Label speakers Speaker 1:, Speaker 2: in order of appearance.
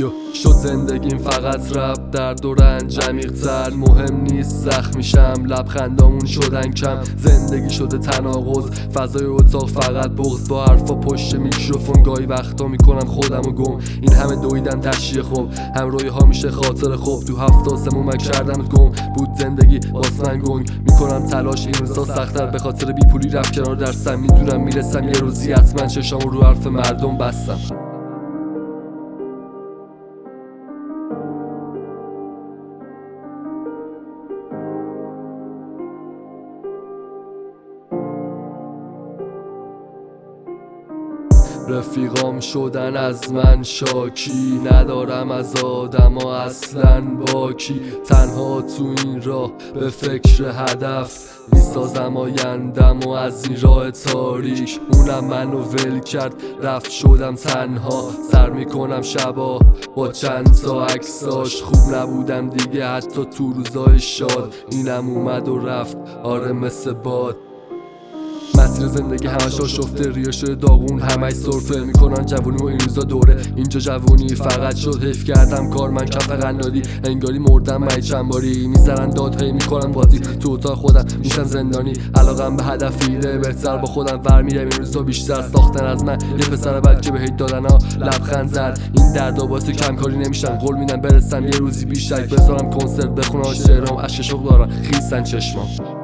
Speaker 1: شد زندگیم فقط رپ، درد و رنج عمیق‌تر مهم نیست، زخم میشم لبخندامون شدن کم، زندگی شده تناقض، فضای اتاق فقط بغض، با حرفا پشت میکروفون گاهی وقتا میکنم خودمو گم، این همه دویدن تشیه خوب، همراهی ها میشه خاطر خوب، تو 7 آسمون من کردم گم، بود زندگی واس من گنگ، میکنم تلاش این روزا سخت‌تر، به خاطر بی پولی رفت کنار درسم، میدونم میرسم یه روزی حتما، چشامو رو حرف مردم بستم. رفیقام شدن از من شاکی، ندارم از آدما اصلا باکی، تنها تو این راه به فکر هدف میسازم آیندم و از این راه تاریک، اونم منو ول کرد رفت شدم تنها، سر میکنم شبا با چند تا عکساش، خوب نبودم دیگه حتی تو روزای شاد، اینم اومد و رفت آره مثل باد، مسیر زندگی همش آشفته، ریه شده داغون همش سرفه، میکنن جوونی و این روزا دوره، اینجا جوونی فقط شد حیف کردم کار من کف قنادی، انگاری مردم من چند باری، میزنن دادهایی میکنم بازی، تو اتاق خودم میشم زندانی، علاقم به هدفیده بهتر با خودم ور میرم، این روزا بیشتر ساختن از من یه پسر بچه به هیت دادن ها لبخند زد، این دردا باعث کم کاری نمیشن، قول میدم برسم یه روزی بیشتر، بذارم کنسرت بخونم شعرام اشک شوق دارم خیسن چشمام.